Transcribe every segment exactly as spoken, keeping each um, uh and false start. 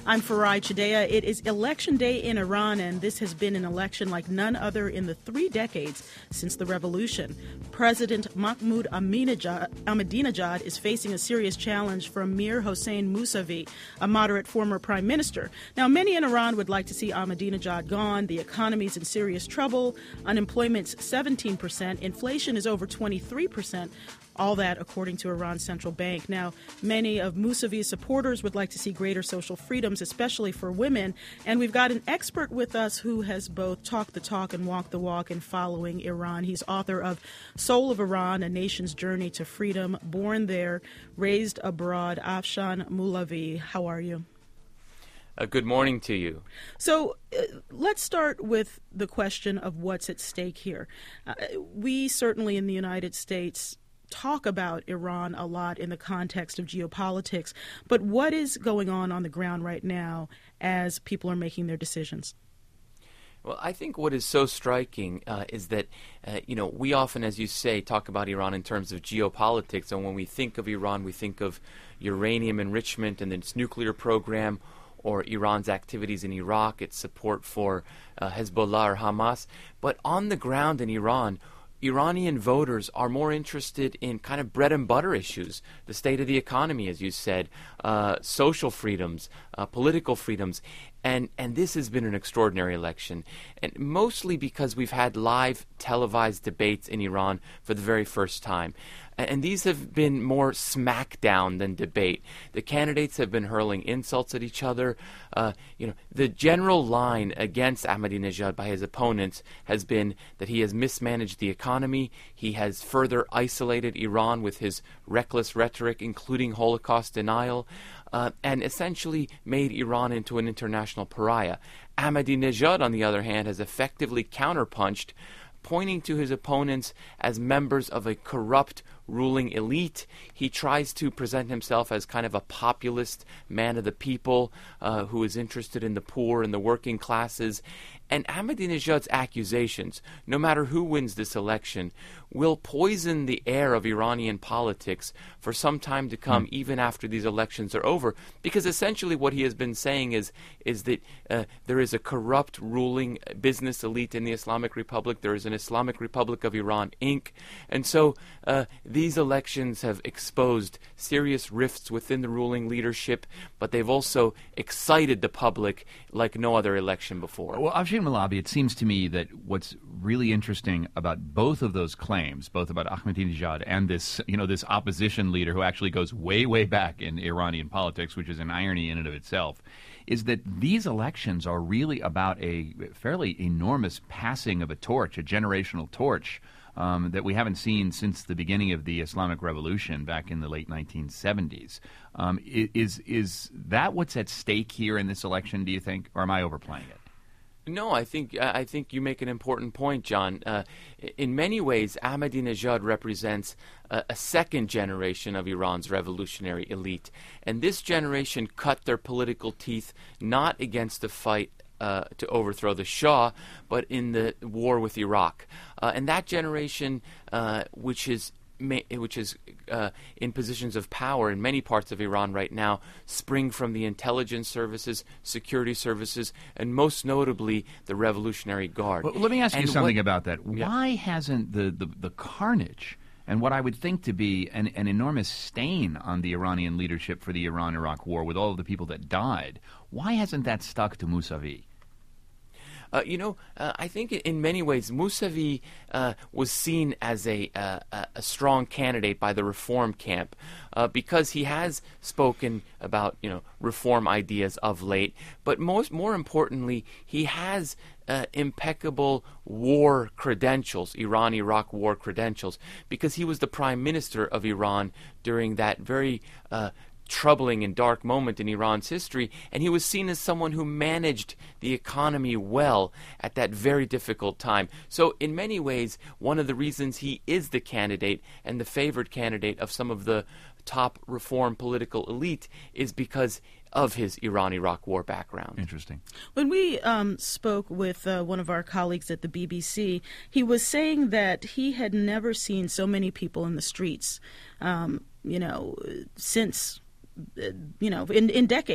I'm Farai Chideya. It is election day in Iran, and this has been an election like none other in the three decades since the revolution. President Mahmoud Ahmadinejad, Ahmadinejad is facing a serious challenge from Mir Hossein Mousavi, a moderate former prime minister. Now, many in Iran would like to see Ahmadinejad gone. The economy's in serious trouble. Unemployment's seventeen percent. Inflation is over twenty-three percent. All that according to Iran's central bank. Now, many of Mousavi's supporters would like to see greater social freedoms, especially for women. And we've got an expert with us who has both talked the talk and walked the walk in following Iran. He's author of Soul of Iran, A Nation's Journey to Freedom, Born There, Raised Abroad. Afshan Moulavi, how are you? Uh, good morning to you. So uh, let's start with the question of what's at stake here. Uh, we certainly in the United States talk about Iran a lot in the context of geopolitics, but what is going on on the ground right now as people are making their decisions? Well, I think what is so striking uh, is that, uh, you know, we often, as you say, talk about Iran in terms of geopolitics, and when we think of Iran, we think of uranium enrichment and its nuclear program, or Iran's activities in Iraq, its support for uh, Hezbollah or Hamas. But on the ground in Iran, Iranian voters are more interested in kind of bread and butter issues, the state of the economy, as you said, uh, social freedoms, uh, political freedoms. And, and this has been an extraordinary election, and mostly because we've had live televised debates in Iran for the very first time. And these have been more smackdown than debate. The candidates have been hurling insults at each other. Uh, you know, the general line against Ahmadinejad by his opponents has been that he has mismanaged the economy. He has further isolated Iran with his reckless rhetoric, including Holocaust denial, uh, and essentially made Iran into an international pariah. Ahmadinejad, on the other hand, has effectively counterpunched, pointing to his opponents as members of a corrupt ruling elite. He tries to present himself as kind of a populist man of the people uh, who is interested in the poor and the working classes. And Ahmadinejad's accusations, no matter who wins this election, will poison the air of Iranian politics for some time to come, mm. even after these elections are over. Because essentially what he has been saying is, is that uh, there is a corrupt ruling business elite in the Islamic Republic. There is an Islamic Republic of Iran, Incorporated. And so uh, these elections have exposed serious rifts within the ruling leadership, but they've also excited the public like no other election before. Well, Afshan Moulavi, it seems to me that what's really interesting about both of those claims, both about Ahmadinejad and this, you know, this opposition leader who actually goes way, way back in Iranian politics, which is an irony in and of itself, is that these elections are really about a fairly enormous passing of a torch, a generational torch, Um, that we haven't seen since the beginning of the Islamic Revolution back in the late nineteen seventies. Um, is is that what's at stake here in this election, do you think, or am I overplaying it? No, I think I think you make an important point, John. Uh, in many ways, Ahmadinejad represents a, a second generation of Iran's revolutionary elite, and this generation cut their political teeth not against the fight Uh, to overthrow the Shah, but in the war with Iraq. Uh, and that generation, uh, which is ma- which is uh, in positions of power in many parts of Iran right now, spring from the intelligence services, security services, and most notably the Revolutionary Guard. Well, let me ask and you something what, about that. Yeah. Why hasn't the, the, the carnage and what I would think to be an, an enormous stain on the Iranian leadership for the Iran-Iraq war with all of the people that died, why hasn't that stuck to Mousavi? Uh, you know, uh, I think in many ways Mousavi uh, was seen as a, uh, a strong candidate by the reform camp uh, because he has spoken about, you know, reform ideas of late. But most, more importantly, he has uh, impeccable war credentials, Iran-Iraq war credentials, because he was the prime minister of Iran during that very uh, troubling and dark moment in Iran's history, and he was seen as someone who managed the economy well at that very difficult time. So in many ways, one of the reasons he is the candidate and the favored candidate of some of the top reform political elite is because of his Iran-Iraq war background. Interesting. When we um, spoke with uh, one of our colleagues at the B B C, he was saying that he had never seen so many people in the streets, um, you know, since, uh, you know, in, in decades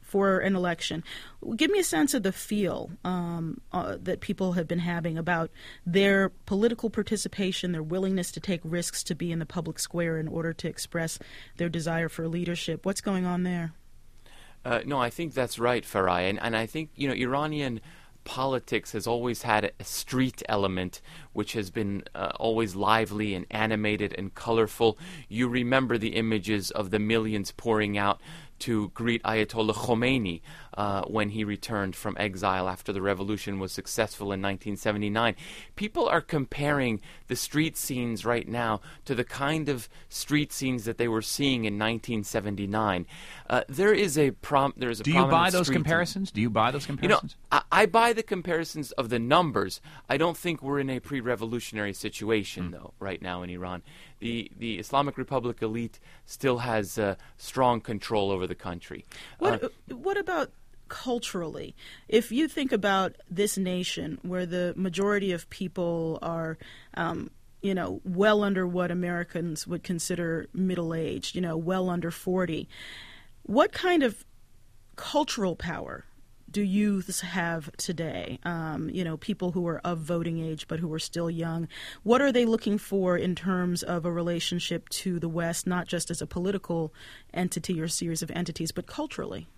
for an election. Give me a sense of the feel um, uh, that people have been having about their political participation, their willingness to take risks to be in the public square in order to express their desire for leadership. What's going on there? Uh, no, I think that's right, Farai. And, and I think, you know, Iranian politics has always had a street element which has been uh, always lively and animated and colorful. You remember the images of the millions pouring out to greet Ayatollah Khomeini uh, when he returned from exile after the revolution was successful in nineteen seventy-nine. People are comparing the street scenes right now to the kind of street scenes that they were seeing in nineteen seventy-nine. Uh, there is a prom. There is a. Do you buy those comparisons? Do you buy those comparisons? You know, I, I buy the comparisons of the numbers. I don't think we're in a pre-revolutionary situation, mm. though, right now in Iran. The the Islamic Republic elite still has uh, strong control over the country. What uh, what about culturally? If you think about this nation, where the majority of people are, um, you know, well under what Americans would consider middle-aged, you know, well under forty, what kind of cultural power do youths have today? Um, you know, people who are of voting age but who are still young. What are they looking for in terms of a relationship to the West, not just as a political entity or series of entities, but culturally?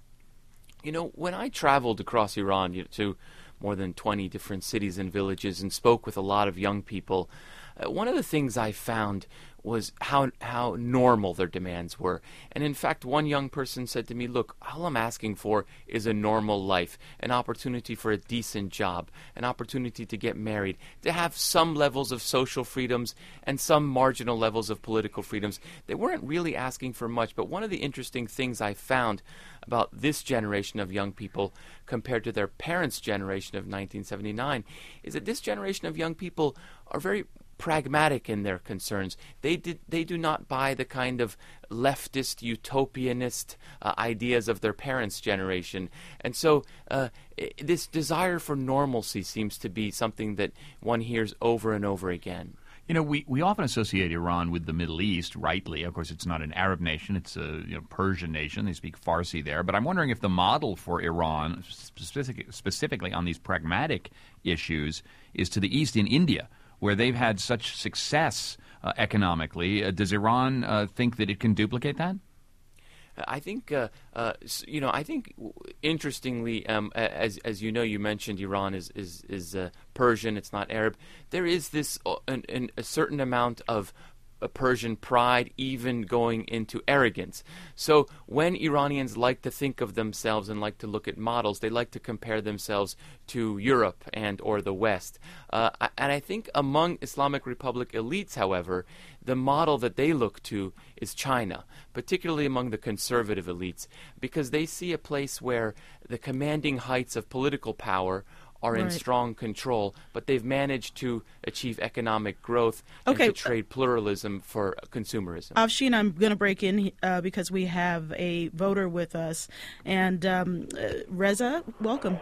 You know, when I traveled across Iran you know, to more than twenty different cities and villages and spoke with a lot of young people, uh, one of the things I found was how how normal their demands were. And in fact, one young person said to me, look, all I'm asking for is a normal life, an opportunity for a decent job, an opportunity to get married, to have some levels of social freedoms and some marginal levels of political freedoms. They weren't really asking for much, but one of the interesting things I found about this generation of young people compared to their parents' generation of nineteen seventy-nine is that this generation of young people are very pragmatic in their concerns. They did. They do not buy the kind of leftist, utopianist uh, ideas of their parents' generation. And so uh, I- this desire for normalcy seems to be something that one hears over and over again. You know, we, we often associate Iran with the Middle East, rightly. Of course, it's not an Arab nation. It's a you know, Persian nation. They speak Farsi there. But I'm wondering if the model for Iran, specific, specifically on these pragmatic issues, is to the east in India, where they've had such success uh, economically. Uh, does Iran uh, think that it can duplicate that? I think, uh, uh, you know, I think, interestingly, um, as as you know, you mentioned Iran is is is uh, Persian. It's not Arab. There is this uh, an, an, a certain amount of a Persian pride, even going into arrogance. So when Iranians like to think of themselves and like to look at models, they like to compare themselves to Europe and or the West. Uh, and I think among Islamic Republic elites, however, the model that they look to is China, particularly among the conservative elites, because they see a place where the commanding heights of political power are in right. strong control, but they've managed to achieve economic growth okay. and to trade pluralism for consumerism. Afshin, I'm going to break in uh, because we have a voter with us. And um, uh, Reza, welcome.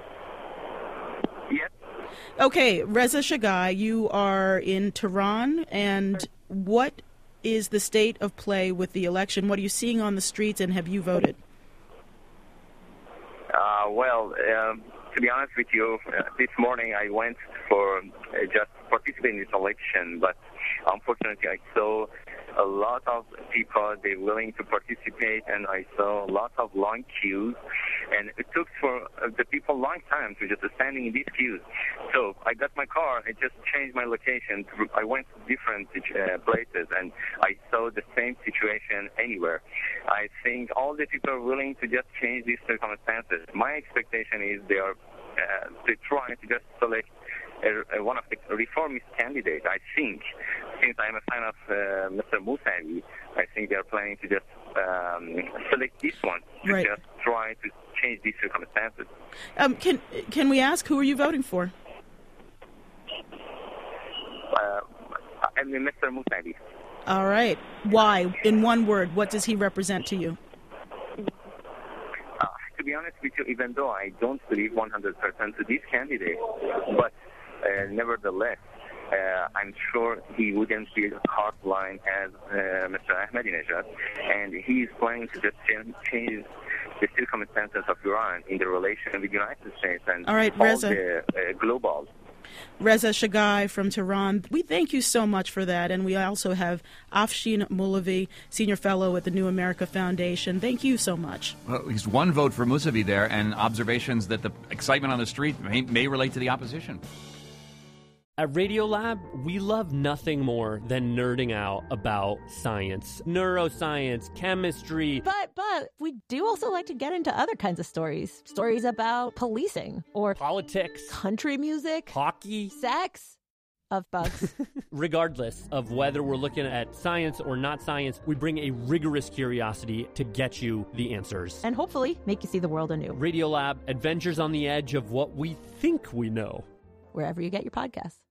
Yes. Okay, Reza Shagai, you are in Tehran, and what is the state of play with the election? What are you seeing on the streets, and have you voted? Uh, well, um, to be honest with you, uh, this morning I went for uh, just participate in this election, but unfortunately I saw a lot of people, they're willing to participate, and I saw a lot of long queues, and it took for uh, the people a long time to just standing in these queues. So I got my car, I just changed my location. I went to different uh, places, and I saw the same situation anywhere. I think all the people are willing to just change these circumstances. My expectation is they are uh, they try to just select a, a, one of the reformist candidates. I think, since I'm a fan of uh, Mister Mousavi, I think they're planning to just um, select this one to right. just try to change these circumstances. Um, can can we ask, who are you voting for? Uh, I mean, Mister Mousavi. All right. Why? In one word, what does he represent to you? Uh, to be honest with you, even though I don't believe one hundred percent to this candidate, but uh, nevertheless, uh, I'm sure he wouldn't be as hardline as uh, Mister Ahmadinejad, and he is planning to just change the circumstances of Iran in the relation with the United States and all, right, all Reza. the uh, global. Reza Shagai from Tehran, we thank you so much for that. And we also have Afshin Moullavi, Senior Fellow at the New America Foundation. Thank you so much. Well, at least one vote for Mousavi there, and observations that the excitement on the street may, may relate to the opposition. At Radiolab, we love nothing more than nerding out about science, neuroscience, chemistry. But, but, we do also like to get into other kinds of stories. Stories about policing or politics, country music, hockey, sex, of bugs. Regardless of whether we're looking at science or not science, we bring a rigorous curiosity to get you the answers. And hopefully make you see the world anew. Radiolab, adventures on the edge of what we think we know. Wherever you get your podcasts.